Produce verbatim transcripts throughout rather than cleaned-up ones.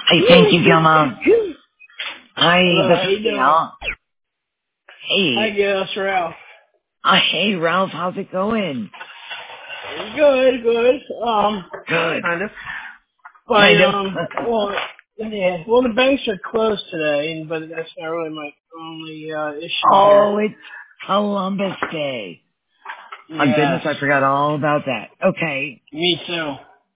Hey, thank you, Gilma. Hi, Hello, this how is you doing? Gail. Hi, Hey. Gail. It's Ralph. Uh, hey, Ralph, how's it going? Good, good. Um, Good. kind of. But Kind of. um, well, yeah. Well, the banks are closed today, but that's not really my only uh, issue here. Oh, it's Columbus Day. Oh, Yes, goodness, I forgot all about that. Okay. me too.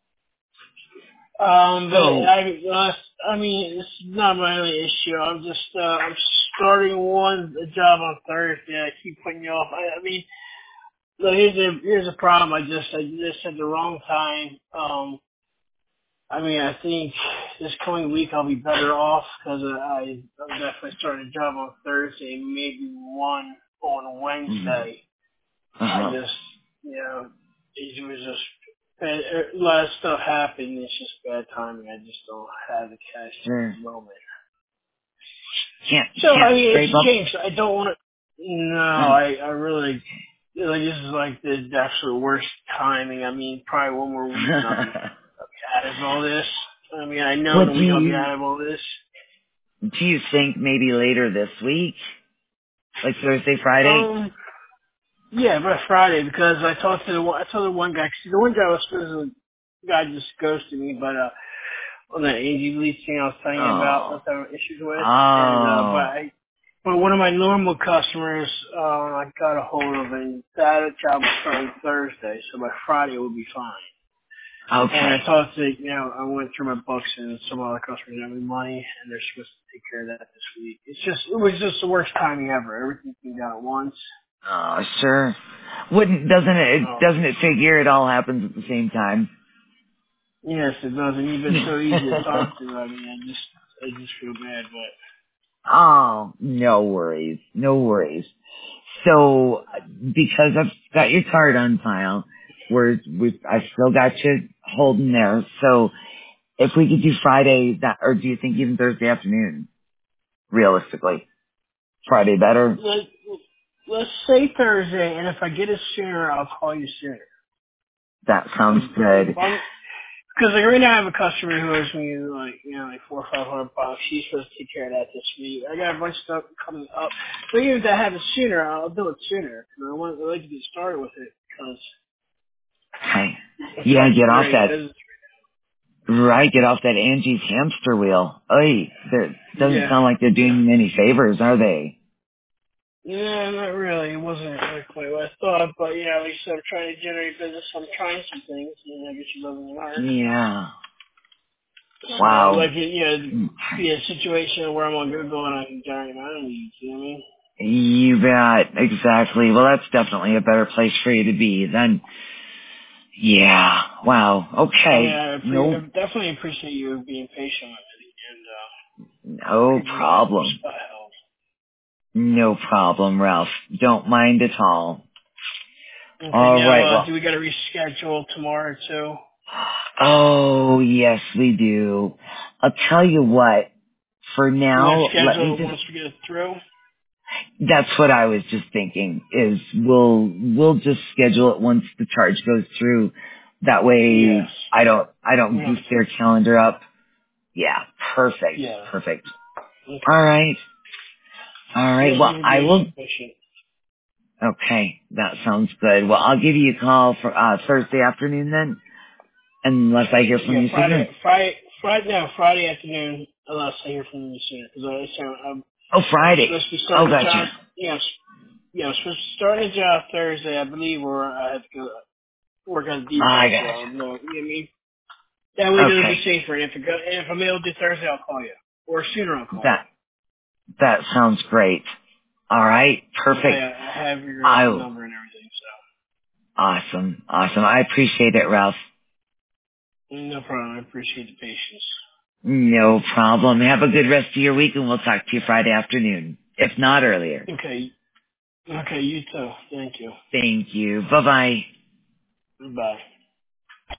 Um, but So, I, uh, I mean, it's not my only issue. I'm just, uh, I'm starting one a job on Thursday. I keep putting you off. I, I mean, look, here's a here's a problem. I just, I just at the wrong time. Um, I mean, I think this coming week I'll be better off because I I'm definitely starting a job on Thursday, maybe one on mm, Wednesday. I uh-huh. just, you know, it was just a lot of stuff happened. It's just bad timing. I just don't have the cash at Sure. the moment. Can't, So I can't mean, it's scrape a up. change. I don't want to. No, Mm. I I really. Like, this is like the absolute worst timing. I mean, probably one more week and I'll be out of all this. I mean, I know What the do week I'll be you, out of all this. do you think maybe later this week? Like Thursday, Friday? Um, yeah, by Friday because I talked to the one. I told the one guy. Cause the one guy was supposed to. The guy just ghosted me, but uh, on that Angie Lee thing I was telling you about, Oh. that I have issues with, and uh, but Oh. I. But one of my normal customers, uh, I got a hold of, and that job was starting Thursday, so by Friday it will be fine. And I Okay. talked to, you know, I went through my books and some other customers owe me money and they're supposed to take care of that this week. It's just, it was just the worst timing ever. Everything came down at once. Oh, sure. Wouldn't doesn't it Um, doesn't it figure it all happens at the same time? yes, it does. And you've been so easy to talk to. I mean, I just, I just feel bad, but Oh, no worries, no worries. So because I've got your card on file, we're we I still got you holding there. So if we could do Friday, that or do you think even Thursday afternoon? Realistically, Friday better. let, let's say Thursday, and if I get it sooner, I'll call you sooner. That sounds Because good. Because like right now I have a customer who owes me like you know like four or five hundred bucks. She's supposed to take care of that this week. I got a bunch of stuff coming up. But even if I have it sooner, I'll do it sooner. 'Cause I want I like to get started with it because Hey, it's yeah, like get off great that. business. Right, get off that Angie's hamster wheel. Oy, that doesn't Yeah. sound like they're doing you any favors, are they? Yeah, not really. It wasn't really quite what I thought, but yeah, at least I'm trying to generate business. I'm trying some things, and I guess you live and learn. Yeah. So I would Wow. like to, you know, be a situation where I'm on Google and I can generate my own leads. You know what I mean? You bet. Exactly. Well, that's definitely a better place for you to be then. Yeah. Wow. So Okay. yeah, I, pre- I No, definitely appreciate you being patient with me and uh, no giving me that problem. spot help. No problem, Ralph. Don't mind at all. Okay, All now right. uh, do Well, we got to reschedule tomorrow too? oh, yes, we do. I'll tell you what. For You want to now, let me schedule it just once we get it through? that's what I was just thinking is we'll we'll just schedule it once the charge goes through. That Yes. way I don't I We don't don't goof have to. their calendar up. Yeah, perfect. Yeah. Perfect. Okay. All right. All right. Thank Well, you for I being will so patient. okay, that sounds good. Well, I'll give you a call for uh Thursday afternoon then, unless I hear from Yeah, you Friday, sooner. Friday, Friday, no, Friday afternoon, unless I hear from you sooner, because I, so I'm, Oh, I'm Friday. supposed to be Oh, starting a job, gotcha. you know, s- yeah, I'm supposed to start a job Thursday, I believe, or I have to go work on I details, so gotcha. I'll know, you know what I mean? That way it'll be Okay. safer. And if, it go, and if I'm able to do Thursday, I'll call you. Or sooner, I'll call That you. that sounds great. All right. Okay, Perfect. I I have your uh, I number and everything, so. Awesome. Awesome. I appreciate it, Ralph. No problem. I appreciate the patience. No problem. Have a good rest of your week and we'll talk to you Friday afternoon, if not earlier. Okay. Okay, you too. Thank you. Thank you. Bye bye. Bye.